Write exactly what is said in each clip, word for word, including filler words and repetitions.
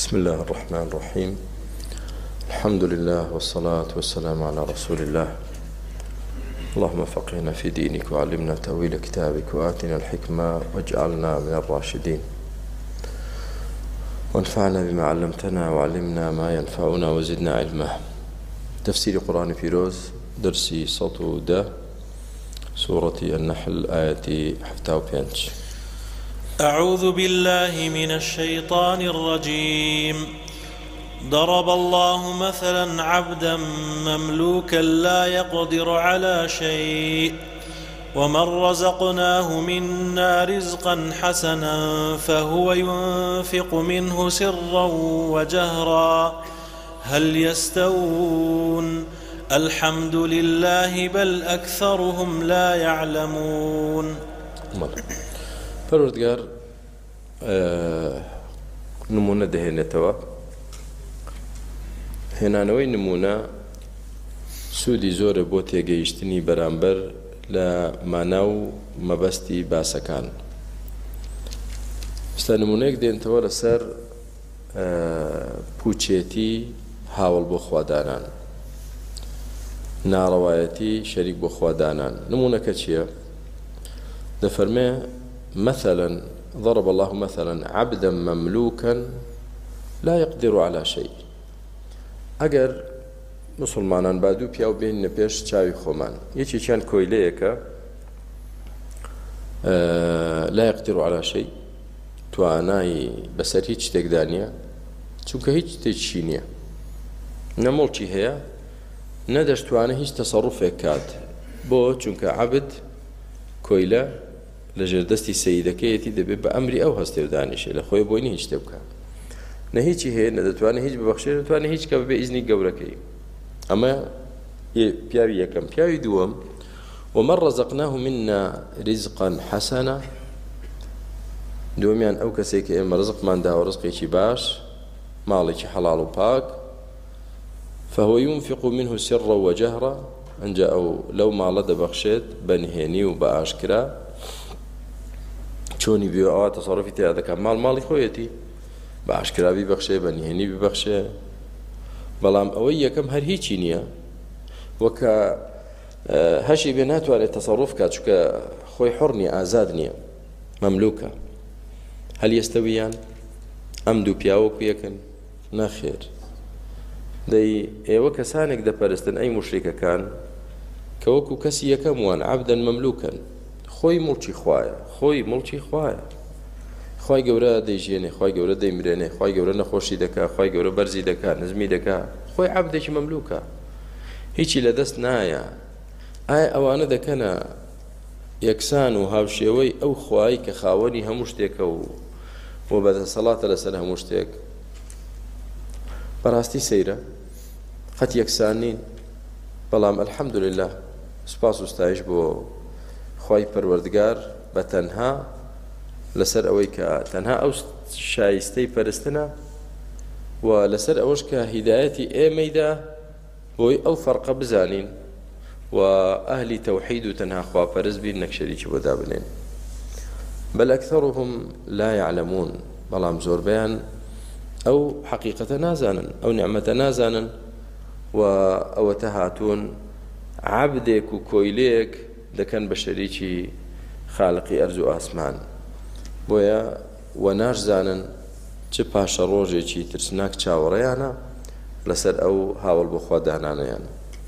بسم الله الرحمن الرحيم الحمد لله والصلاة والسلام على رسول الله اللهم فقهنا في دينك وعلمنا تأويل كتابك وآتنا الحكمة واجعلنا من الراشدين وانفعنا بما علمتنا وعلمنا ما ينفعنا وزدنا علما. تفسير قرآن فيروز درسي صوت ده سورة النحل آية حفتاو بينش. أعوذ بالله من الشيطان الرجيم. ضرب الله مثلا عبدا مملوكا لا يقدر على شيء ومن رزقناه منا رزقا حسنا فهو ينفق منه سرا وجهرا هل يستوون الحمد لله بل أكثرهم لا يعلمون. پەروەردگار نمونە دەهێنێتەوە. هێنانەوەی نمونە سوودی زۆرە بۆ تێگەیشتنی بەرامبەر لە مانا و مەبەستی باسەکان. ستا نمونەیەک دێنتەوە لەسەر پوچێتی هاوڵ بۆ خوادانان، ناڕەوایەتی شەریک بۆ خوادانان. نمونەکە چییە؟ دەفەرمێ مثلا ضرب الله مثلا عبدا مملوكا لا يقدر على شيء. ئەگەر مسلمانان با دوو پیاو بێننە پێش چاوی خۆمان، یەکێکیان کۆیلەیەکە لا يقدر على شيء، توانای بەسەر هیچ شتێکدا نییە، چونکە هیچ شتێکی نییە، نە مڵکی هەیە نە دەشتوانە هیچ تەسەڕوفێک کات. بۆ چونکە عەبد کۆیلە لە ژێردەستی سەیدەکەیەتی دەبێت بە ئەمری ئەو هەستێ و دانیشێ، لە خۆی بۆی هیچ شتێ بکات، نە هیچی هەیە، نە دەتوانێت هیچ ببەخشێت، نەتوانێت هیچ کە ببێ ئیزنی گەورەکەی. ئەمە پیاوی یەکەم. پیاوی دووەم ومن رزقناه منا رزقا حسنا، دووەمیان ئەو کەسێک کە ئێمە ڕزقمان داوە ڕزقێکی باش، ماڵێکی حەڵاڵ و پاک، فهو ينفق منه سرا وجهرا، ئەنجا ئەو لەو ماڵە دەبەخشێت بە نهێنی و بە ئاشکرا، چۆنی بێ ئەوە تەسەڕوفی تێدا دەکات، ماڵ ماڵی خۆیەتی، بە ئاشکرا بیبەخشێ، بە نهێنی ببەخشێ. بەڵام ئەوەی یەکەم هەر هیچی نییە، وەکە هەشی بێ ناتوانێت تەسەڕوف کات، چونکە خۆی حڕ نییە، ئازاد نییە، مەملوکە. هەل یەستەویان، ئەم دوو پیاوەکو یەکن؟ نەخێر. دەی ئێوە کەسانێک دەپەرستن ئەی موشریکەکان کە وەکو کەسی یەکەم وان عەبدەن مەملوکەن، خۆی مڵکی خوایە، خۆی مڵکی خوایە، خوای گەورە دەیژێنێ، خوای گەورە دەیمرێنێ، خوای گەورە نەخۆشی دەکات، خوای گەورە بەرزی دەکات، نزمی دەکات، خۆی عەبدێکی مەملوکە، هیچی لەدەست نایە. ئایا ئەوانە دەکەنە یەکسان و هاوشێوەی ئەو خوای کە خاوەنی هەموو شتێکە و بۆ بەدەسەڵاتە لەسەر هەموو شتێک؟ بەڕاستی سەیرە قەت یەکسان نین. بەڵام ئەلحەمدولله سوپاس و ستایش بۆ خوای پەروەردگار بە تەنها لەسەر ئەوەی کە تەنها ئەو شایستەی پەرستنە و لەسەر ئەوەش کە هیدایەتی ئێمەیدا بۆی ئەو فەرقە بزانین و ئەهلی تەوحید و تەنها خواپەرست بین، نەک شەریکی بۆ دابنێن. بەل ئەکثەرهم لا یعلمون، بەڵام زۆربەیان ئەو حەقیقەتە نازانن، ئەو نیعمەتە نازانن و ئەوەتە هاتوون عەبدێک و کۆیلەیەک دەکەن بە شەریکی خالقی ئەرز و ئاسمان. بۆیە وە ناشزانن چ پاشە ڕۆژێکی ترسناک چاوەڕێیانە لەسەر ئەو هاوڵ بۆ خوادانانەیان.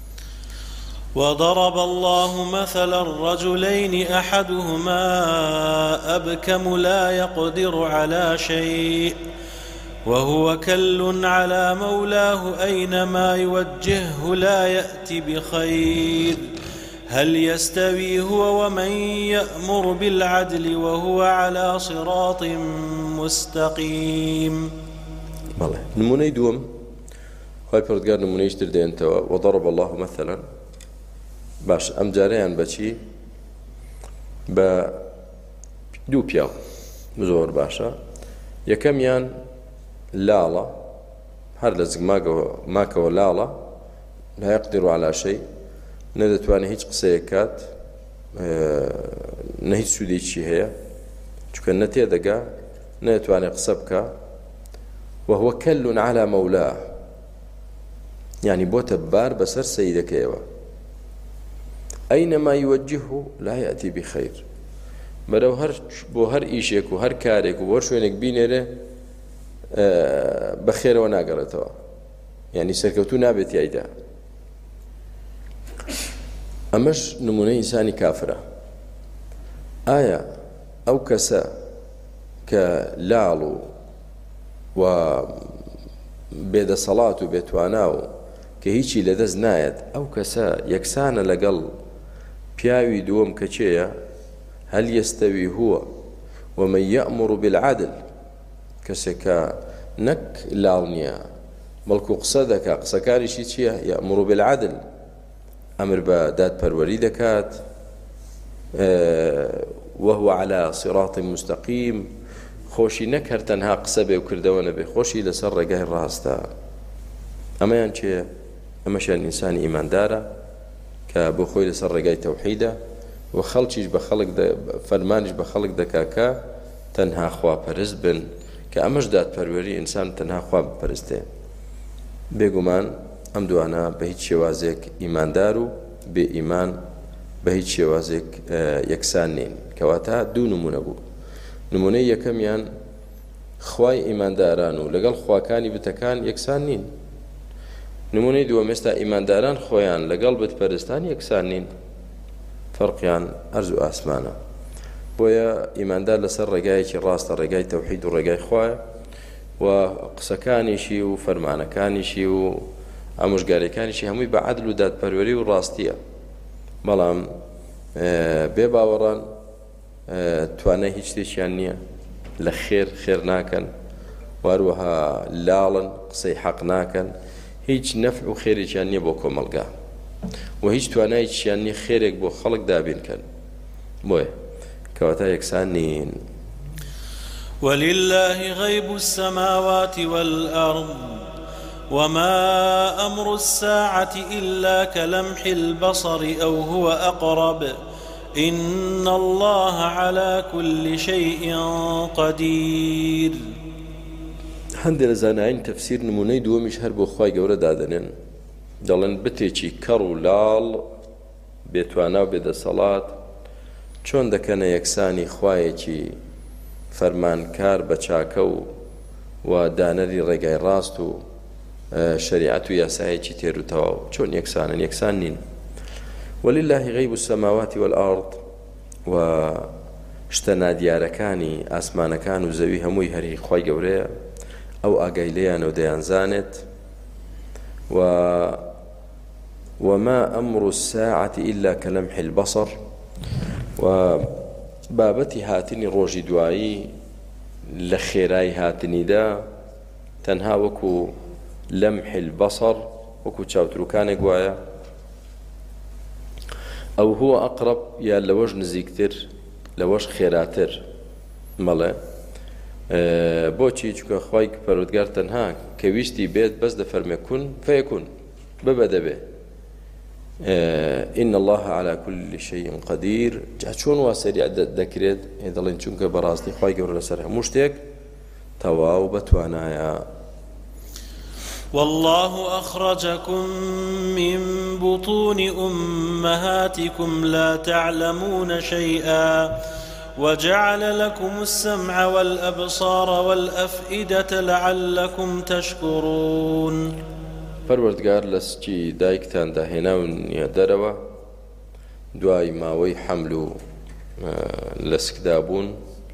وضرب الله مثلا الرجلين أحدهما أبكم لا يقدر على شيء وهو كل على مولاه أينما يوجهه لا يأتي بخير هل يستوي هو ومن يأمر بالعدل وهو على صراط مستقيم. بەڵێ نمونەی دووەم خوای پەروەردگار نمونەیش تر دێنێتەوە. وضرب الله مثلا، باش ئەم جارەیان بەچی؟ بە دوو پیاو زۆر باشە. یەکەمیان لاڵە، هەر لە زگماکەوە ماکەوە لاڵە، لا يقدر على شيء، نەدەتوانێت هیچ قسەیەک کات، نە هیچ سوودێکی هەیە، چونکە نە تێدەگا، نەدەتوانێت قسە بکە وهو كل على مولاه يعني بۆتە بار بەسەر سەیدەکەیەوە أينما يوجهه لا يأتي بخير بەرەو هەر بۆ هەر ئیشێک و هەر کارێک و هەر شوێنێک بینێرێ بەخێرەوە ناگەڕێتەوە یعنی سەرکەوتوو نابێت یایدا ئەمەش نمونەی ئینسانی کافرە ئایا ئەو کەسە کە لاڵ و و بێدەسەڵات و بێتوانا و کە هیچی لەدەست نایەت ئەو کەسە یەکسانە لەگەڵ پیاوی دووەم کە چێیە هەل یەستەوی هو ومن یەأمر بالعدل کەسێک کە نەک لاڵ نییە بەڵکو قسە دەکا قسەکاریشی چییە یەأمر بالعدل ئەمر بە دادپەروەری دەکات وهو على صراط مستقيم خۆشی نەک هەر تەنها قسە بێ و کردەوە نەبێ خۆشی لەسەر ڕێگای ڕاستە ئەمەیان چێ ئەمەشیان ئینسانی ئیماندارە کە بۆ خۆی لەسەر ڕێگای تەوحیدە و خەڵکیش بە خەڵک فەرمانیش بە خەڵک دەکا کە تەنها خواپەرست بن کە ئەمەش دادپەروەری ئینسان تەنها خوا بپەرستێ بێگومان ئەم دوانە بە هیچ شێوازێک ئیماندار و بێ ئیمان بە هیچ شێوازێک یەکسان نین کەواتە دوو نمونە بوو نمونەی یەکەمیان خوای ئیمانداران و لەگەڵ خواکانی بتەکان یەکسان نین نمونەی دووەم ئێستا ئیمانداران خۆیان لەگەڵ بتپەرستان یەکسان نین فەرقیان ئەرز و ئاسمانە بۆیە ئیماندار لەسەر ڕێگایەکی ڕاستە ڕێگای تەوحید و ڕێگای خوایە و قسەکانیشی و فەرمانەکانیشی و ئامۆژگاریەکانیشی هەمووی بە عەدل و دادپەروەری و ڕاستیە بەڵام بێ باوەڕان توانای هیچ شتێکیان نییە لە خێر خێر ناکەن واروەها لاڵن قسەی حەق ناکەن هیچ نەفع و خێرێکیان نییە بۆ کۆمەلگا و هیچ توانایەکیان نییە خێرێک بۆ خەڵک دابینکەن بۆیە کەواتە یەکسان نین ولله غيب السماوات والأرض وما أمر الساعة إلا كلمح البصر أو هو أقرب إن الله على كل شيء قدير هەندێک لە زانایان تەفسیر نمونەی دووەمیش هەر بۆ خوای گەورە دادەنێن دەڵێن بتێکی کەڕ و لاڵ بێتوانا و بێدەسەڵات چۆن دەکەنە یەکسانی خوایەکی فەرمانکار بە چاکە و و دانەری ڕێگای ڕاست و شریعەت و یاسایەکی تێر و تەواو چۆن یەکسانن یەکسان نین ولله غیب السماوات والأرض و شتە نادیارەکانی ئاسمانەکان و زەوی هەمووی هەری خوای گەورەیە ئەو ئاگای لێیانە و دەیانزانێت و وما أمر الساعة إلا كلمح البصر و بابەتی هاتنی ڕۆژی دوایی لە خێرای هاتنیدا تەنها وەکو لەمح البصر وەکو چاوتروکانێک وایە ئەو هو ئەقرب یا لەوەش نزیکتر لەوەش خێراتر مەڵێ بۆچی چکە خوای پەروەردگار تەنها کە ویستی بێت بەس دەفەرمێ کون فەیەکون ببە دەبێ إن الله على كل شيء قدير جا چۆن وا سەریع دەکرێت دەڵێن چونکە بەڕاستی خوای گەورە لەسەر هەموو شتێک تەواو بەتوانایە والله أخرجكم من بطون أمهاتكم لا تعلمون شيئا وجعل لكم السمع والأبصار والأفئدة لعلكم تشكرون پەروەردگار لە سکی دایکتان داهێناونیە دەرەوە دوای ماوەی حەمل و لە سکدا بوون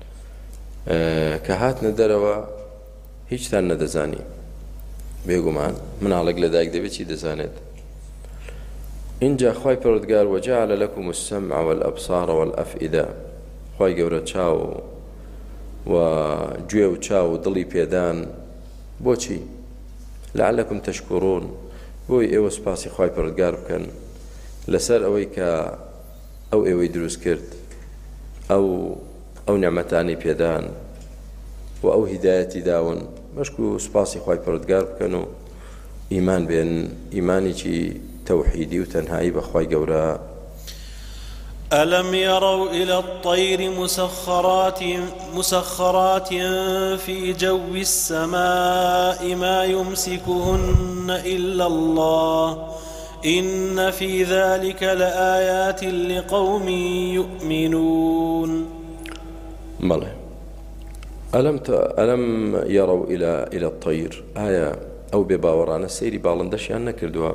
کە هاتنە دەرەوە هیچتان نەدەزانی بێگومان مناڵێک لە دایک دەبێت چی دەزانێت اینجا خوای پەروەردگار وجعل لكم السمع والأبصار والأفئدة خوای گەورە چاو و گوێ و چاو و دڵی پێدان بۆچی لعلكم تشكرون بۆی ئێوە سپاسی خوای پەروەردگار بکەن لەسەر ئەوەی کە ئەو ئێوەی دروست کرد ئەو ئەو نعمەتانی پێدان و ئەو هیدایەتی داون بەشک و سپاسی خوای پەروەردگار بکەن و ئیمان بێن ئیمانێکی تەوحیدی و تەنهایی بە خوای گەورە ألم يروا إلى الطير مسخرات مسخرات في جو السماء ما يمسكهن إلا الله إن في ذلك لآيات لقوم يؤمنون. ماله ألم ت... ألم يروا إلى إلى الطير آية أو بباوران السير باڵندەشیان نەکردووە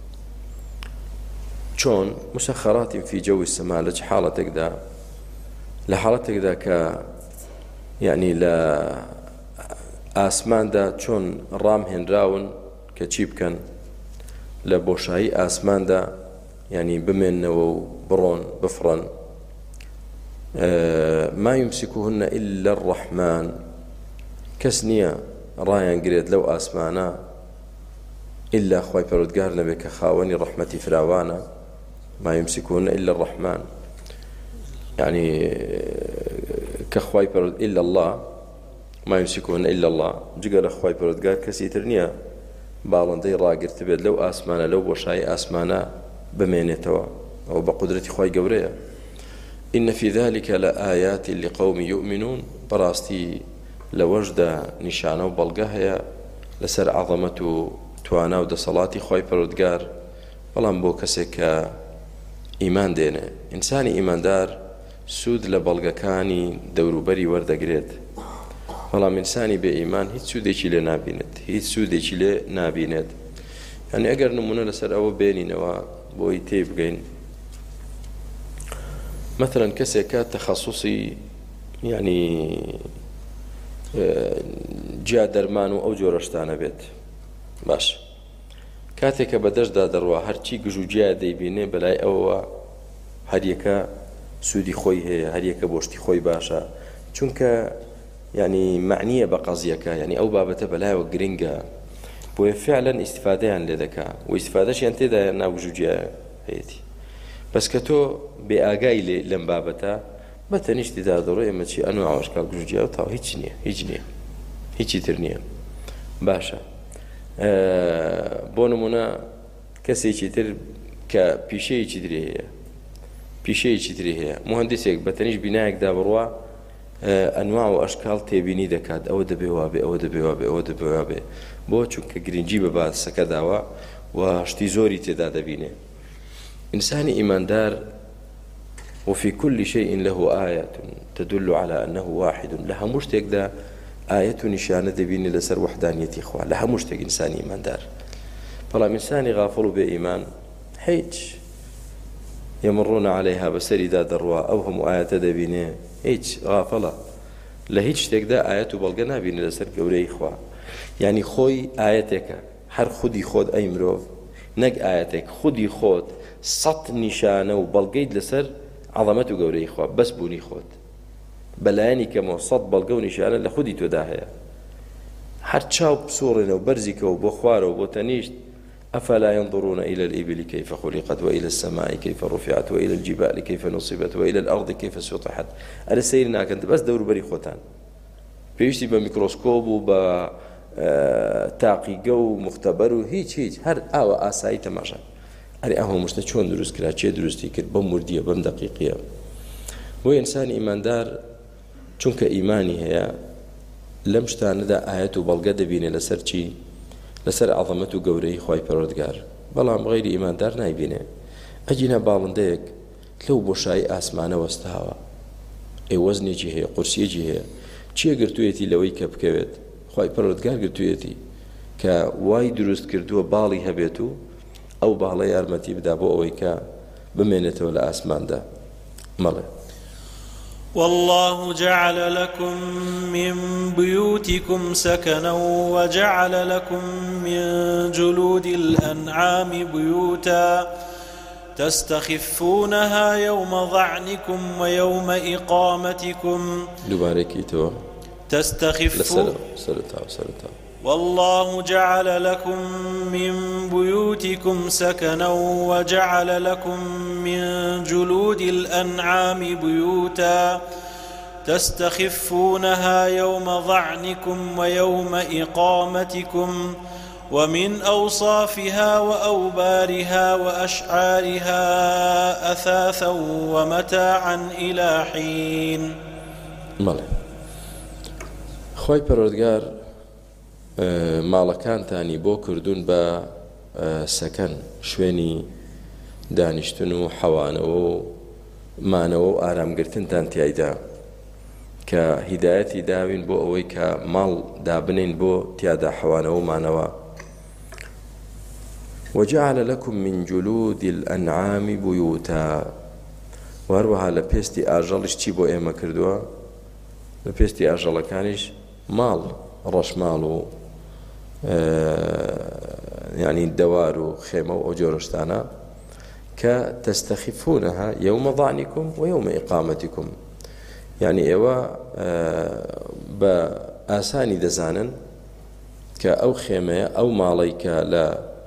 چۆن مسخرات في جو السماء لە حاڵەتێکدا لە حاڵەتێکدا کە یعنی لە ئاسماندا چۆن ڕامهێنراون کە چی بکەن لە بۆشایی ئاسماندا یعنی بمێننەوە و بڕۆن بفڕن ما يمسكهن إلا الرحمن کەس نییە ڕایانگرێت لەو ئاسمانە إلا خوای پەروەردگار نەبێت کە خاوەنی ڕەحمەتی فراوانە ما يمسكهن إلا الرحمن يعني كخواي برد إلا الله ما يمسكهن إلا الله جگە لە خوای پەروەردگار کەسی تر نییە باڵندەی ڕاگرت بێت لەو ئاسمانە لەو بۆشایی ئاسمانە بمێنێتەوە ئەو بە قودرەتی خوای گەورەیە. إن في ذلك لآيات لقوم يؤمنون بەڕاستی لەوەشدا نیشانە و بەڵگە هەیە لەسەر عەظەمەت و توانا و دەسەڵاتی خوای پەروەردگار بەڵام بۆ کەسێک کە ئیمان دێنێ. ئینسانی ئیماندار سوود لە بەڵگەکانی دەوروبەری وەردەگرێت بەڵام ئینسانی بێ ئیمان هیچ سوودێکی لێ نابینێت هیچ سوودێکی لێ نابینێت. یعنی ئەگەر نمونە لەسەر ئەوە بێنینەوە بۆی تێ بگەین مثلا کەسێک کە تەخەسوسی یعنی جیا دەرمان و ئەو جۆرە شتانە بێت باش کاتێکە بەدەشدا دەڕوا هەرچی گژ و جیا دەیبینێ بەلای ئەوە هەریەکە سوودی خۆی هەیە هەریەکە بۆشتی خۆی باشە چونکە یعنی معنیە بە قەزیەکە یعنی ئەو بابەتە بەلایەوە گرنگە بۆیە فعلەن ئیستیفادەیان لێ دەکا و ئیستیفادەشیان تێدایە ناو گژ و جیا هەیەتی بەس کە تۆ بێ ئاگای لێ لەم بابەتە بە تەنیشتیدا دەڕۆی ئەمە چی ئەنو ئاوەشکال گژ و جیا و تاو هیچ نییە هیچ نییە هیچی تر نییە باشە. بۆ نمونە کەسێکی تر کە پیشەیەکی درێ هەیە پیشەیەکی تری هەیە مهندسێک بە تەنیش بینایەکدا بڕوا ئەنواع و ئەشکال تێبینی دەکات ئەوە دەبێ وابێ ئەوە دەبێ وابێ ئەوە دەبێ وابێ بۆ چونکە گرنگی بە باسەکە داوە و شتی زۆری تێدا دەبینێ. ئینسانی ئیماندار وفي كل شيء له آية تدل على أنه واحد لە هەموو شتێکدا ئاەت و نیشانە دەبینی لەسەر وحدانیەتی خوا لە هەموو شتێک ئینسانی ئیماندار. بەڵام ئینسانی غافڵ و بێ ئیمان هیچ يمرون عليها بەسەریدا دەڕوا ئەو هەموو ئاەتە دەبینێ هیچ غافڵە لە هیچ شتێکدا ئاەت و بەڵگە نابینێ لەسەر گەورەی خوا. یعنی خۆی ئاەتێکە هەر خودی خۆت ئەی مرۆڤ نەک ئاەتێک خودی خۆت سەد نیشانە و بەڵگەیت لەسەر عەظەمەت و گەورەی خوا بەس بوونی خۆت بەلایانی کەمەوە سەد بەڵگە و نیشانە لە خودی تۆدا هەیە هەر چاو بسوڕێنەوە بەرزیکەوە بۆ خوارەوە بۆ تەنیشت أفلا ينظرون إلى الإبل كيف خلقت وإلى السماء كيف رفعت وإلى الجبال كيف نصبت وإلى الأرض كيف سطحت أنا سيرنا كنت بس دور بري خوتان بيشتي بميكروسكوب وب تاقیگە و مختبەر و هیچ هیچ هەر ئاوە ئاسایی تەماشا ئەرێ ئەو هەموو شتە چۆن دروست کرا چێ دروستی کرد بەم وردیە بەم دەقیقیە. بۆ ئینسانی ئیماندار چونکە ئیمانی هەیە لەم شتانەدا ئاەت و بەڵگە دەبینێ لەسەر چی لەسەر عەظەمەت و گەورەی خوای پەروەردگار بەڵام غەیری ئیماندار نایبینێ. ئەجینە باڵندەیەک لەو بۆشایی ئاسمانە وەستاوە ئێ وەزنێکی هەیە قورسیەکی هەیە چیە گرتوویەتی لەوەی کە بکەوێت خوای پەروەردگار گرتوویەتی کە وای دروست کردووە باڵی هەبێت و ئەو باڵە یارمەتی بدا بۆ ئەوەی کە بمێنێتەوە لە ئاسماندا. مەڵێ والله جعل لكم من بيوتكم سكنا وجعل لكم من جلود الأنعام بيوتا تستخفونها يوم ظعنكم ويوم إقامتكم دوباركيتو تستخفون سلطة سلطة والله جعل لكم من بيوتكم سكنا وجعل لكم من جلود الأنعام بيوتا تستخفونها يوم ظعنكم ويوم إقامتكم ومن أوصافها وأوبارها وأشعارها أثاثا ومتاعا إلى حين. ماڵێ خۆی پەروەردگار ماڵەکانتانی بۆ کردوون بە سەکەن، شوێنی دانیشتن و حەوانەوە و مانەوە و ئارامگرتنتان تیایدا، کە هیدایەتی داوین بۆ ئەوەی کە ماڵ دابنین بۆ تیادا حەوانەوە و مانەوە. وجعل لكم من جلود الأنعام بيوتا، وهروها لبيستي ئاژەڵیش چی بۆ ئێمە کردووە؟ لە پێستی ئاژەڵەکانیش ماڵ، ڕەشماڵ و یعنی دەوار و خێمە و ئەو جۆرەشتانە کە تەستەخیفونەها یەومە ضعنیکم و یەومە ئیقامەتیکم، یعنی ئێوە بە ئاسانی دەزانن کە ئەو خێمەیە ئەو ماڵەی کە لە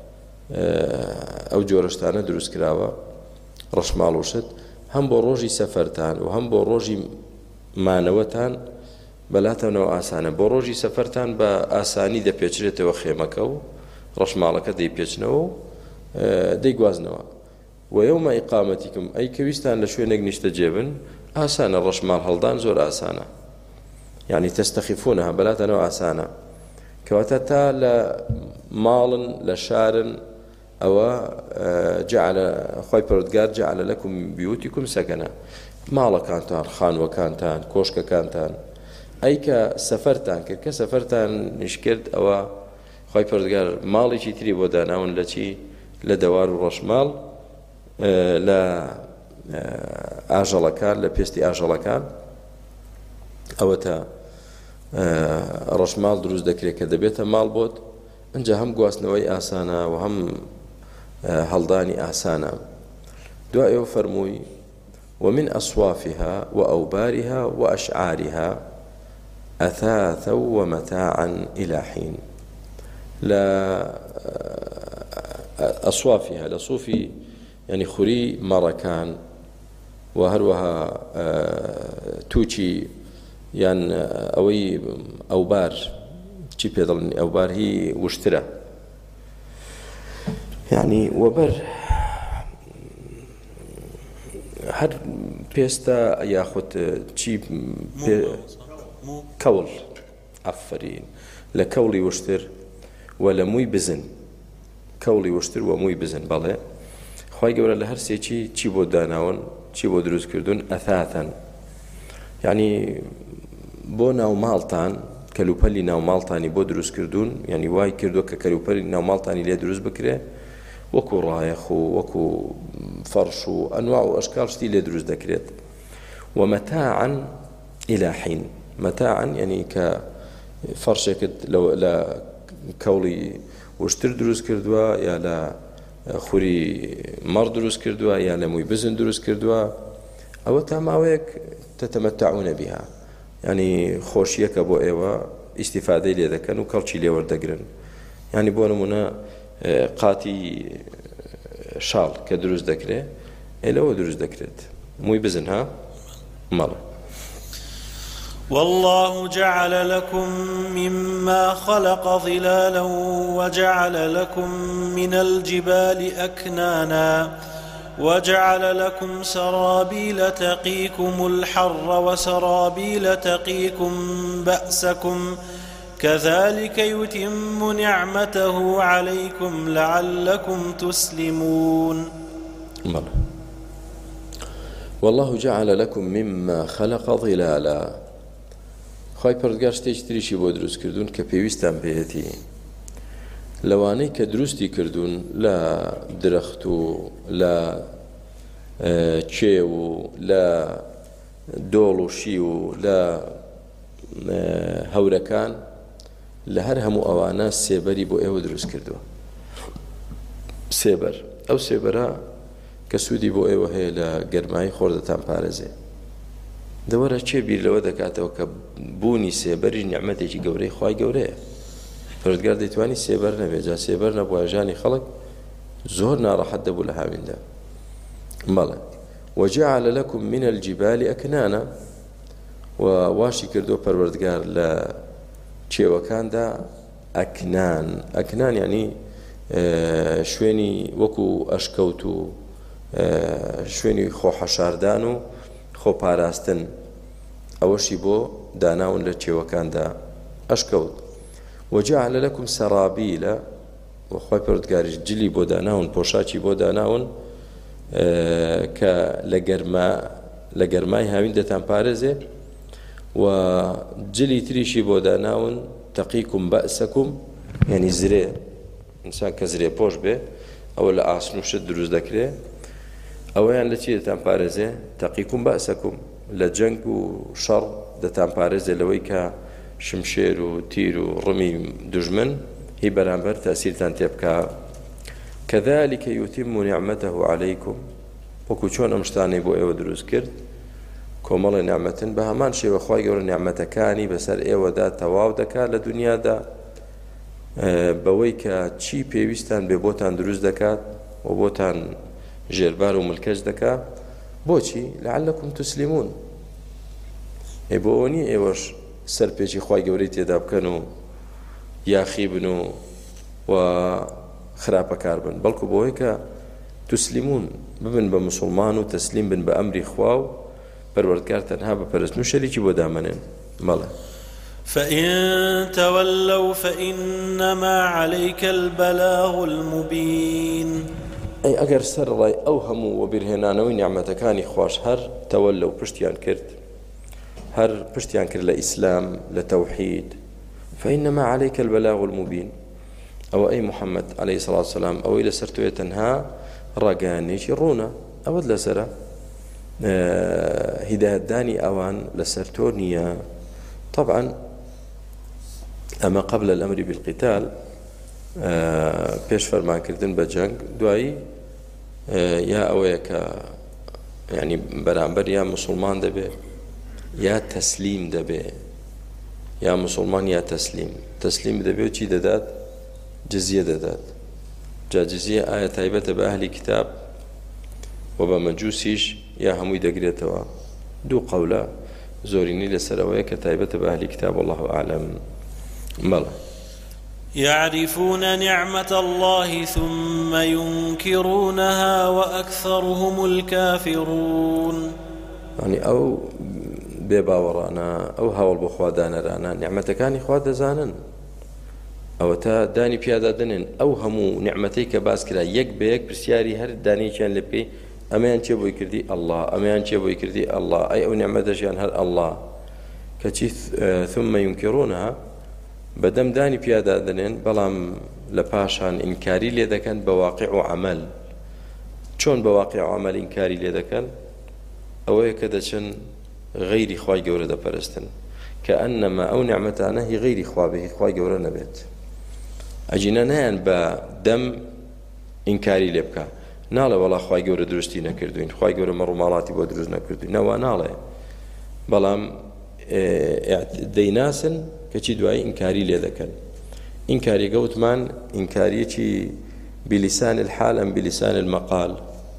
ئەو جۆرەشتانە دروست کراوە ڕەشماڵ وشت هەم بۆ ڕۆژی سەفەرتان و هەم بۆ ڕۆژی مانەوەتان بەلاتەوەنەوە ئاسانە. بۆ ڕۆژی سەفەرتان بە ئاسانی دەپێچرێتەوە خێمەکە و ڕەشماڵەکە دەیپێچنەوە و دەیگوازنەوە. و یەومە ئیقامەتیکم، ئەی کە ویستان لە شوێنێک نیشتە جێبن ئاسانە، ڕەشماڵ هەڵدان زۆر ئاسانە، یعنی تەستەخیفونەها بەلاتەوەنەوە ئاسانە، کەواتە تا لە ماڵن لە شارن ئەوە جعل خۆی پەروەردگار جعل لەکم بیوتیکم سەکەنە، ماڵەکانتان، خانوەکانتان، کۆشکەکانتان، ئەی کە سەفەرتان کرد کە سەفەرتان نیش کرد ئەوە خۆی پەروەردگار ماڵێکی تری بۆ داناون لە چی؟ لە دەوار و ڕەشماڵ، لە ئاژەڵەکان، لە پێستی ئاژەڵەکان. ئەوە تا ڕەشماڵ دروست دەکرێت کە دەبێتە ماڵ بۆت، ئەنجا هەم گواستنەوەی ئاسانە و هەم هەڵدانی ئاسانە. دوای ئەوە فەرمووی ومن أصوافها وأوبارها وأشعارها أثاثا ومتاعا إلى حين. لا أصوافها لصوفي يعني خوري مركان وهروها توشي يعني أوي أوبار چی پێ دەڵێن؟ ئەوبار هی وشترە، یعنی وەبەر هەر پێستە یاخود چی کەوڵ، ئەفەرین، لە کەوڵی وشتر و لە مووی بزن، کەوڵی وشتر و مووی بزن. بەڵێ خی گەورە لە هەر سێکی چی بۆ داناون، چی بۆ دروست کردوون؟ ئەثاتەن، یعنی بۆ ناو ماڵتان، کەلوپەلی ناوماڵتانی بۆ دروست کردوون، یعنی وای کردووە کە کەلوپەلی ناوماڵتانی لێ دروست بکرێ، وەکو ڕایەخ و وەکو فەرش و ئەنواع و ئەشکال شتی لێ دروست دەکرێت. ومەتاعا إلى حین، مەتاعا یعنی کە فەرشێکت لە کەوڵی وشتر دروست کردووە، یا لە خوری مەڕ دروست کردووە، یا لە مووی بزن دروست کردووە، ئەوە تا ماوەیەک تەتەمەتەعونە بیها، یعنی خۆشیەکە بۆ ئێوە ئیسیفادەی لێ دەکەن و کەڵکی لێ وەردەگرن. یعنی بۆ نمونە قاتی شاڵ کە دروست دەکرێت ئێلەوە دروست دەکرێت، مووی بزن ها مەڵە. والله جعل لكم مما خلق ظلالا وجعل لكم من الجبال أكنانا وجعل لكم سرابيل تقيكم الحر وسرابيل تقيكم بأسكم كذلك يتم نعمته عليكم لعلكم تسلمون. والله جعل لكم مما خلق ظلالا. خی پەروەردگار شتێکی تریشی بۆ دروست کردوون کە پێویستان پێێتی، لەوانەی کە دروستی کردوون لە درەخت و لە کێو و لە دۆڵ و شی و لە هەورەکان، لە هەر هەموو ئەوانە سێبەری بۆ ئێوە دروست کردووە. سێبەر، ئەو سێبەرە کە سوودی بۆ ئێوە هەیە لە گەرمایی خۆردەتان پارێزێ. دەوەرە چێ بیر لەوە دەکاتەوە کە بوونی سێبەری نیعمەتێکی گەورەی خوای گەورەیە. پەروەردگار دەیتوانی سێبەر نەبێت، جا سێبەر نەبووە ژانی خەڵک زۆر ناڕەحەت دەبوو لە هاویندا. بەڵێ وجعل لكم من الجبال أكنانا، و واشی کردو پەروەردگار لە کێوەکاندا ئەکنان ئەکنان یعنی شوێنی وەکو ئەشکەوت و شوێنی خۆحەشاردان و خۆپاراستن ئەوەشی بۆ داناون لە کێوەکاندا ئەشکەوت وجعل لكم سرابيل وخوای پەروەردگاریش جلی بۆ داناون پۆشاکی بۆ داناون کە لە گەرما لە گەرمای هاوین دەتان پارێزێ و جلی تریشی بۆ داناون تەقیکم بەئسەکم یعنی زرێ ئینسان کە زرێ پۆش بێ ئەوە لە ئاسن و شت دروست دەکرێ ئەوەیان لە چی دەتان پارێزێ تەقیکم بەئسەکم لە جەنگ و شەڕ دەتان پارێزێ لەوەی کە شمشێر و تیر و ڕمی دوژمن هی بەرامبەر تەسیرتان تێ بکە كذلك يتم نعمته عليكم وەکو چۆن ئەم شتانەی بۆ ئێوە دروست کرد کۆمەڵی نعمەتن بە هەمان شێوە خوای گەورە نعمەتەکانی بەسەر ئێوەدا تەواو دەکات لە دنیادا بەوەی کە چی پێویستان بێ بۆتان دروست دەکات و بۆتان ژێربار و ملکەش دەکات بۆچی لعلكم تسلمون ئێ بۆ ئەوە نییە ئێوەش سەرپێکی خوای گەورەی تێدا بکەن و یاخی بن و و خراپەکار بن بەڵکو بۆیە کە تسلیمون ببن بە مسلمان و تەسلیم بن بە ئەمری خوا و پەروەردگار تەنها بپەرستن و شەریکی بۆ دامەنێن مەڵێ فإن تولوا فإنما عليك البلاغ المبين ئەی ئەگەر سەرڕای ئەو هەموو وەبیرهێنانەوەی نیعمەتەکانی خوش هەر تەوەلە و پشتیان کرد هەر پشتیان کرد لە ئیسلام لە تەوحید فإنما عليك البلاغ المبين ئەوە ئەی محەممەد عەلەیهی سەڵات وسەلام ئەوەی لەسەر تۆیە تەنها ڕاگەیانێکی ڕوونە ئەوەت لەسەرە هیدایەتدانی ئەوان لەسەر تۆ نییە طبعا ئەمە قبل الأمر بالقتال پێش فەرمانکردن بە جەنگ دوایی یا ئەوەیە کە یعنی بەرامبەر یا مسلمان دەبێ یا تەسلیم دەبێ یا مسلمان یا تەسلیم تەسلیم دەبێ و چی دەدات جزیە دەدات جا جزیە ئایا تایبەتە بە ئەهلی کتاب و بە مەجووسیش یا هەمووی دەگرێتەوە دوو قەولە زۆرینی لەسەرەوەیە کە تایبەتە بە ئەهلی کتاب والله ئاعلم بەڵێ يعرفون نعمة الله ثم ينكرونها وأكثرهم الكافرون يعني أو بێباوەڕانە ئەو هەوڵ بۆ خوا دانەرانە نیعمەتەکانی خوا دەزانن ئەوە تا دانی پیادادنن ئەو هەموو نیعمەتەی کە باس کرا یەک بە یەک پرسیاری هەر دانیێکیان لێ پێی ئەمەیان چێ بۆی کردی ئەڵڵا ئەمەیان چێ بۆی کردی ئەڵڵا ئەی ئەو نیعمەتەشیان هەر ئەڵڵا کەچی ثم ينكرونها بەدەم دانی پیادادنێن بەڵام لە پاشان ئینکاری لێ دەکەن بە واقع و عەمەل چۆن بە واقع و عەمەل ئینکاری لێ دەکەن ئەوەیە کە دەچن غەیری خوای گەورە دەپەرستن کە ئەنەما ئەو نیعمەتانە هی غەیری خوا بێ هی خوای گەورە نەبێت ئەجینە نەیان بە دەم ئینکاری لێ بکە ناڵێ وەڵا خوای گەورە دروستی نەکردوین خوای گەورە مەڕووماڵاتی بۆ دروست نەکردوین نەوە ناڵێ بەڵام دەیناسن کەچی دوایی ئینکاری لێ دەکەن ئینکاری گەوتمان ئینکاریەکی بلیسان الحال ئەم بلیسان المەقال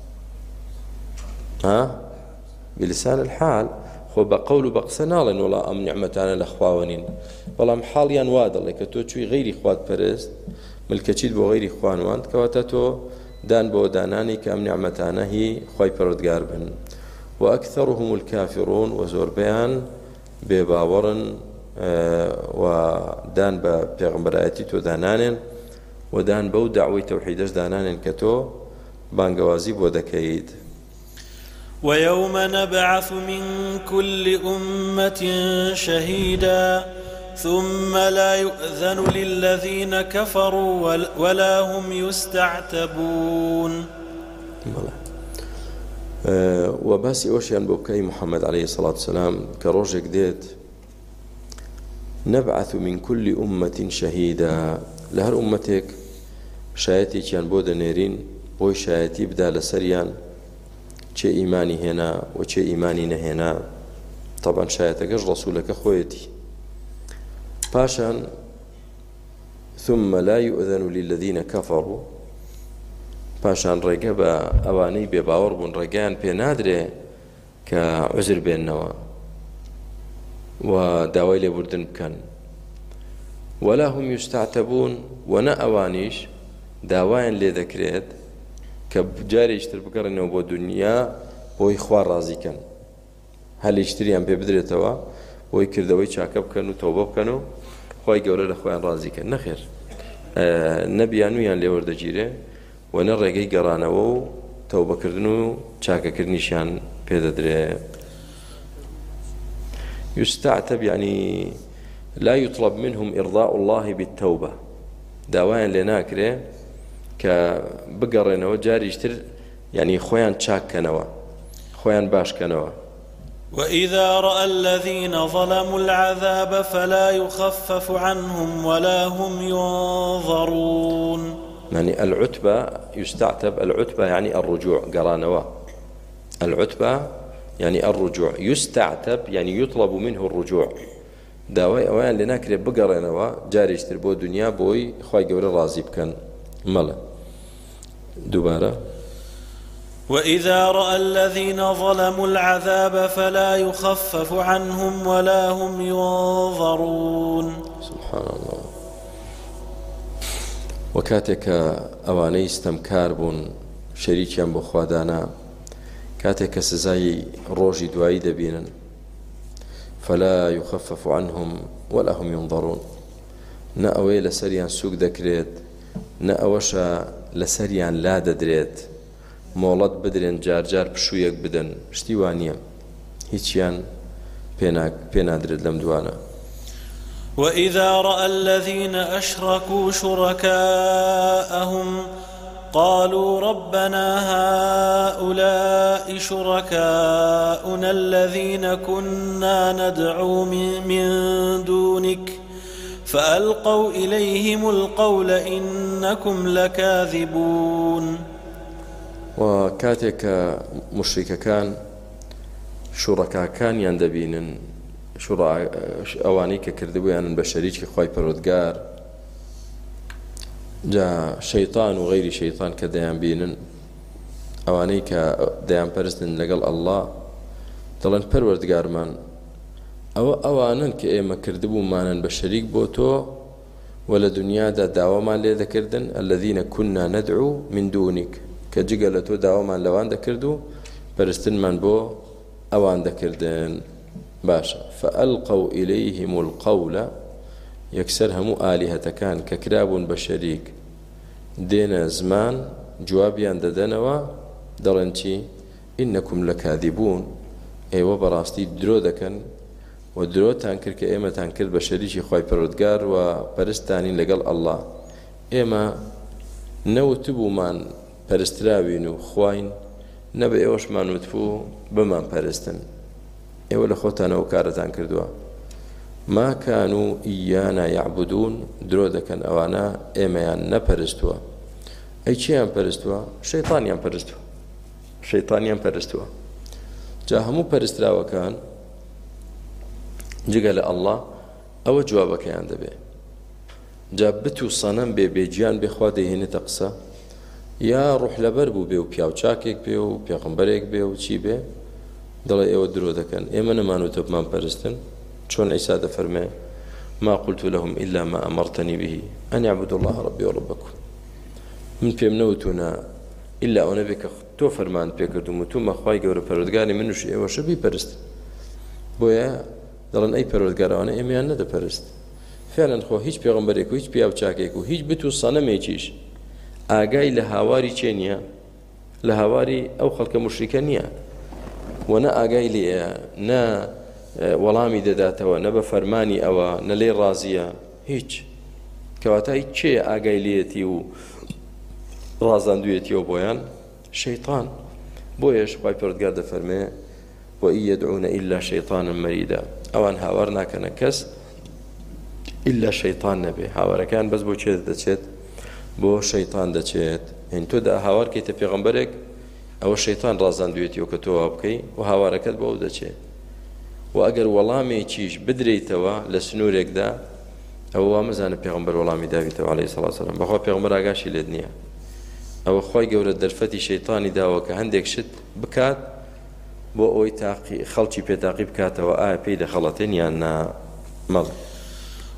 ها بلیسان الحال خۆ بە قەول و بە قسە ناڵێن وەڵا ئەم نیعمەتانە لە خواوە نین بەڵام حاڵیان وا دەڵێ کە تۆ چووی غەیری خوات پەرست ملکەچیت بۆ غەیری خوانواند کەواتە تۆ دان بۆ دانانی کە ئەم نیعمەتانە هی خوای پەروەردگار بن وأكثرهم الكافرون وزۆربەیان بێباوەڕن و دان بە پێغەمبەرایەتی تۆ دانانێن و دان بەو داوای تەوحیدەش دانانێن کە تۆ بانگەوازی بۆ دەکەیت ويوم نبعث من كل أمة شهيدا ثم لا يؤذن للذين كفروا ولا هم يستعتبون وباسي أوشيان بوكاي محمد عليه الصلاة والسلام كروجك ديت نبعث من كل أمة شهيدا لهر أمتك شايتي كان بودا نيرين بوي شايتي بدا لسريان چه ئیمانی هێنا و چه ئیمانی نەهێنا طبعا شایەتەکەش ڕەسوولەکە خۆیەتی پاشان ثم لا يؤذن للذين كفروا پاشان ڕێگە بە ئەوانەی بێباوەڕ بوون ڕێگەیان پێ نادرێ کە عوزر بێننەوە و داوای لێبوردن بکەن ولا هم يستعتبون ونا أوانيش داوایان لێ دەکرێت کە جارێکتر بگەڕێنەوە بۆ دنیا بۆی خوا ڕازیکەن هەلیشتریان پێ بدرێتەوە بۆی کردەوەی چاکە بکەن و تەوبە بکەن و خوای گەورە لە خۆیان ڕازیکەن. نەخێر نەبیان ویان لێ وەردەگیرێ و نە ڕێگەی گەڕانەوە و تەوبەکردن و چاکەکردنیشیان پێدەدرێ. يستعتب يعني لا يطلب منهم إرضاء الله بالتوبة داوایان لێ ناکرێ کە بگەڕێنەوە جاریشتر يعني خۆیان چاککەنەوە خۆیان باشکەنەوە. وإذا رأى الذين ظلموا العذاب فلا يخفف عنهم ولا هم ينظرون. يعني العتبة يستعتب العتبة يعني الرجوع قرانوا العتبة يعني الرجوع يستعتب يعني يطلب منه الرجوع داوای ئەویان لێ ناکرێت بگەڕێنەوە جاریشتر بۆ دنیا بۆی خوای گەورە ڕازی بکەن. مەڵێ دووبارە وإذا رأى الذين ظلموا العذاب فلا يخفف عنهم ولا هم ينظرون. سبحان الله. وكاتك أواني استمكار بون شريكيان بو خوادانا كاتك سزاي روجي دوائي دبينا فلا يخفف عنهم ولا هم ينظرون. نأوي لسريان سوق دكريت نأوشا لسريان لا ددريت مۆڵەت بدرێن جار جار پشوویەک بدەن شتی وانە هیچیان پێنادرێت لەم دوانە. وإذا رأى الذين أشركوا شركاءهم قالوا ربنا هؤلاء شركاؤنا الذين كنا ندعو من دونك فألقوا إليهم القول إنكم لكاذبون. وكاتك مشركة كان شركاء كان يندبين شرع أوانيك كردبويان بشريك خواي برودقار جا شيطان وغير شيطان كديان بينن أوانيك ديان برستن لقل الله دلن پروردگار من أو أوانن كإيما كردبو مانن بشريك بوتو ولا دنيا دا داوما لي ذكردن الذين كنا ندعو من دونك كجيغلتو داوما لوان دكردو برستن من بو أوان دكردن باشا فألقوا إليهم القول يكسرهم آلهة كان ككراب بشريك دين زمان جوابيان ددنوا درنتي إنكم لكاذبون أي وبراستي درو دكن ودرو تانكر كإيما تانكر بشريكي خواي پرودگار وپرستانين لقل الله إيما نوتبو من پرستراوين وخواين نبا إيوش ما نوتفو بمان پرستن إيوه لخوتانا وكارتان كردوا ما كانوا إيانا يعبدون درو دكن أوانا إيما يان نپرستوا أي چيان پرستوا شيطان يان پرستوا شيطان يان پرستوا جا همو پرستراو كان جگە لە الله ئەوە جوابەکەیان دەبێ جا بت و سەنەم بێ بێجیان بێخوا دەیهێنێتە قسە یا ڕوح لەبەر بوو بێ و پیاو چاکێک بێ و پێغەمبەرێک بێ و چی بێ دەڵێ ئێوە درۆ دەکەن ئێمە نەمانوتە بمان پەرستن چۆن عیسا دەفەرمێ ما قلت لهم إلا ما أمرتني به أن يعبدوا الله ربي وربكم من پێم نەوتونە إلا ئەوە بێ کە تۆ فەرمان پێکردوم و تومە خوای گەورە پەروەردگاری منوش ئێوەشە بیپەرستن بۆیە دەڵێن ئەی پەروەردگارەوانە ئێمەیان نەدەپەرست فعلا خۆ هیچ پێغەمبەرێک و هیچ پیاو چاکێک و هیچ بت و سەنەمێکیش ئاگای لە هاواری چێ نییە لە هاواری ئەو خەڵکە موشریکە نییە و نە ئاگای لێیە نە وەڵامی دەداتەوە نە بە فەرمانی ئەوە نە لێ ڕازیە هیچ کەواتە هیچ چێ ئاگای لێتی و ڕازاندوێتیەوە بۆیان شەیطان بۆیەش خوای پەروەردگار دەفەرمێ وإن يدعون إلا شيطانا مريدا أوان هاور ناكنا كس إلا شيطان نبي هاور كان بس بو چێت دەچێت بۆ شەیطان دەچێت هین تۆ دا هاوار کەیتە پێغەمبەرێک ئەوە شەیطان ڕازاندوێتیەوە کە تۆ وا بکەی و هاوارەکەت بۆ دەچێت و ئەگەر وەڵامێکیش بدرێیتەوە لە سنوورێکدا ئەوە وا مەزانە پێغەمبەر وەڵامی داویتەوە عەلەیهی سەڵاتو وسەلام بەخوا پێغەمبەر ئاگاشی لێت نییە ئەوە خوای گەورە دەرفەتی شەیطانی داوە کە هەندێک شت بکات بۆ ئەوەی تاقی خەڵکی پێتاقی بکاتەوە ئایا پێی دەخەڵەتێن یان نا مەڵێ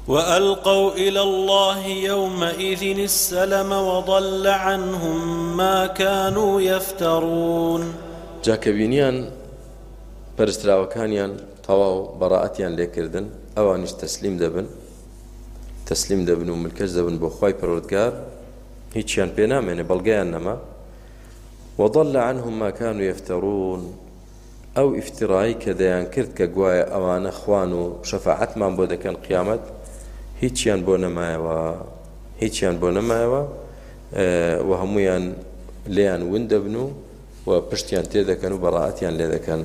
وألقوا إلى الله يومئذ السلم وضل عنهم ما كانوا يفترون. جاكبينيان پەرستراوەکانیان تەواو بەڕائەتیان لێکردن، ئەوانیش تەسلیم دەبن تەسلیم دەبن و ملکەش دەبن بۆ خوای پەروەردگار، هیچیان پێ نامێنێ، بەڵگەیان نەما. وضل عنهم ما كانوا يفترون، ئەو ئیفترایی کە دەیان کرد کە گوایە ئەوانە خوان و شەفاعەتمان بۆ دەکەن قیامەت، هیچیان بۆ نەمایەوە هیچیان بۆ نەمایەوە و هەموویان لێیان ون دەبن و پشتیان تێ دەکەن و بەڕائەتیان لێ دەکەن.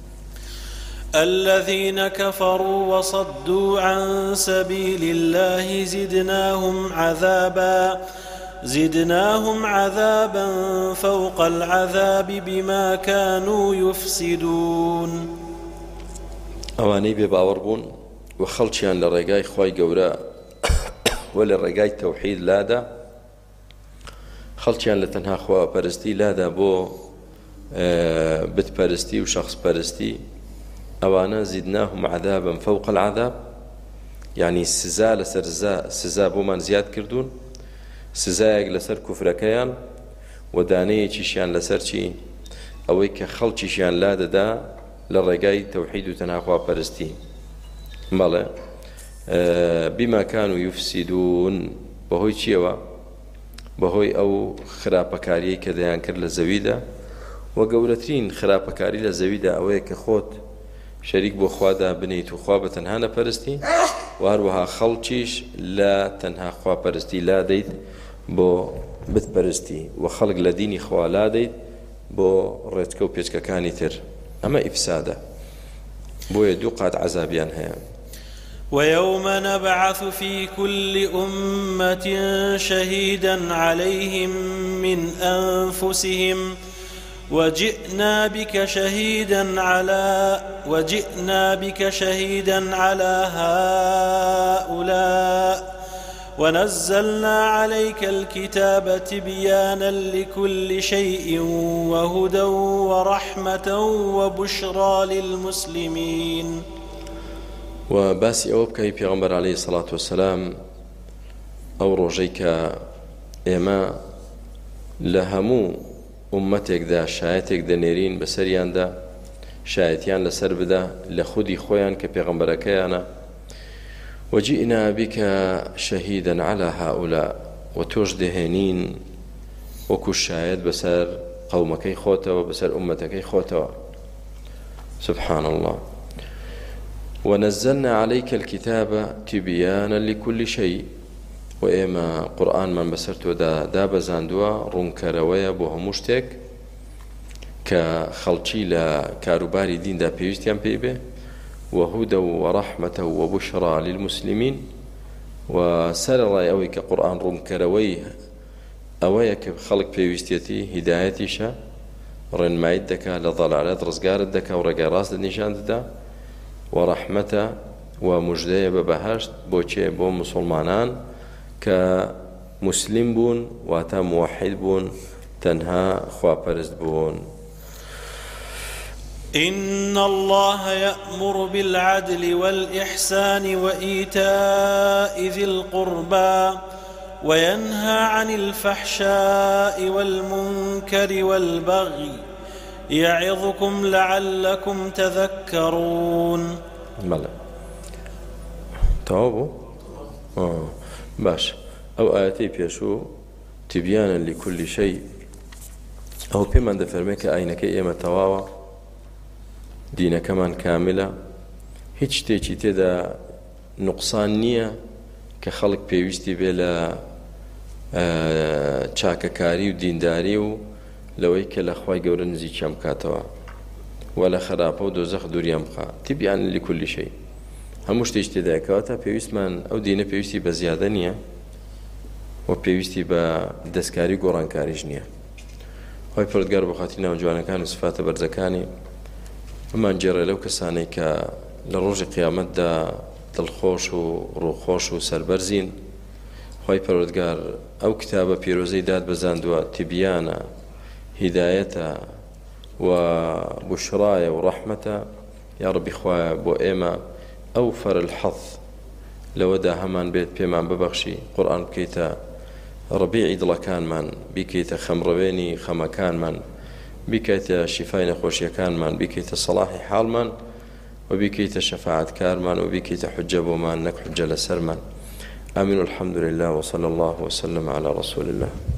الذين كفروا وصدوا عن سبيل الله زدناهم عذابا زدناهم عذابا فوق العذاب بما كانوا يفسدون. ئەوانەی بێباوەڕ بوون و خەڵکیان لە ڕێگای خوای گەورە و لە ڕێگای تەوحید لادا، خەڵکیان لە تەنها خواپەرستی لادا بۆ بتپەرستی و شخص پەرستی، ئەوانە زیدناهم عذابا فوق العذاب، یعنی سزا لەسەر سزا بۆمان زیاد کردوون، سزایەک لەسەر کوفرەکەیان و دانەیەکیشیان لەسەر چی؟ ئەوەی کە خەڵکیشیان لا دەدا لە ڕێگای تەوحید و تەنها خواپەرستی. بەڵێ بما كانوا يفسدون، بەهۆی چیەوە؟ بەهۆی ئەو خراپەکاریەی کە دەیان کرد لە زەویدا، و گەورەترین خراپەکاری لە زەویدا ئەوەیە کە خۆت شەریک بۆ خوادا بنیت و خوا بە تەنها نەپەرستی، و هەروەها خەڵکیش لە تەنها خواپەرستی لا دەیت بۆ بتپەرستی، و خەڵک لە دینی خوا لا دەیت بۆ ڕێچکە و پێچکەکانی تر. ئەمە ئیفسادە، بۆیە دوو قات عەزابیان هەیە. ويوم نبعث في كل أمة شهيدا عليهم من أنفسهم وجئنا بك شهيدا على وجئنا بك شهيدا على هؤلاء ونزلنا عليك الكتاب تبيانا لكل شيء وهدى ورحمة وبشرى للمسلمين. وباسي أو بكي پیغمبر عليه الصلاة والسلام أو روجيك إما لهمو أمتك دا شايتك دا نيرين بسريان دا شايتيان لسر بدا لخودي خويان كبيغمبركيانا، وجئنا بك شهيدا على هؤلاء، وتجدهنين وكو الشاهد بسر قومك خوتا وبسر أمتك خوتا. سبحان الله. ونزلنا عليك الكتاب تبيانا لكل شيء، وإما قرآن من بسرتو دا دا بزاندوا رونكرويا بو هموشتك كخلشي لكاروباري دين دا بيوستيان بيبه، وهدى ورحمة وبشرى للمسلمين. وسر أوي كقرآن رونكروي أوي كخلق بيوستيتي هدايتيشا رن معيد دكا لضلالات رزقار الدكا ورقا راس النشان دا، ورحمة ومجدية ببهشت بوچه بو مسلمانان كمسلم بون واتا موحد بون تنها خواپرست بون. إن الله يأمر بالعدل والإحسان وإيتاء ذي القربى وينهى عن الفحشاء والمنكر والبغي يعظكم لعلكم تذكرون. بلى توابو آه. باش أو آياتي بيشو تبيانا لكل شيء، أو بمن دفرميك أينك إيما تواوا دين كمان كاملة، هيتش تيجي تدا نقصان نية كخلق بيوستي بلا چاكا كاري ودينداري و لەوەی کە لە خوای گەورە نزیکیان بکاتەوە وە لە خراپە و دۆزەخ دووریان بخات. تبیان لكل شيء، هەموو شتێک تێدایکەوە تا پێویستمان ئەو دینە پێویستی بە زیادە نییە و پێویستی بە دەستکاری گۆڕانکاریش نییە. خوای پەروەردگار بە خاتری ناوجوانەکان و سفاتە بەرزەکانی ئەمان جێڕێ لەو کەسانەی کە لە ڕۆژی قیامەتدا دڵخۆش و ڕووخۆش و سەربەرزین. خوای پەروەردگار ئەو کتابە پیرۆزەی داد بەزاندووە تبیانە، هداية وبشراية ورحمة. يا ربي خوايا بو إيما أوفر الحظ لەوەدا هەمان بێت پێمان ببەخشی قورئان بکەیتە ڕبیعی دڵەکانمان بیکەیتە خەمڕەوێنی خەمەکانمان بیکەیتە شیفای نەخۆشیەکانمان بیکەیتە سەڵاحی حاڵمان و بیکەیتە شەفاعەتکارمان و بیکەیتە حجە بۆمان نەک حجە لەسەرمان آمين والحمد لله وصلى الله وسلم على رسول الله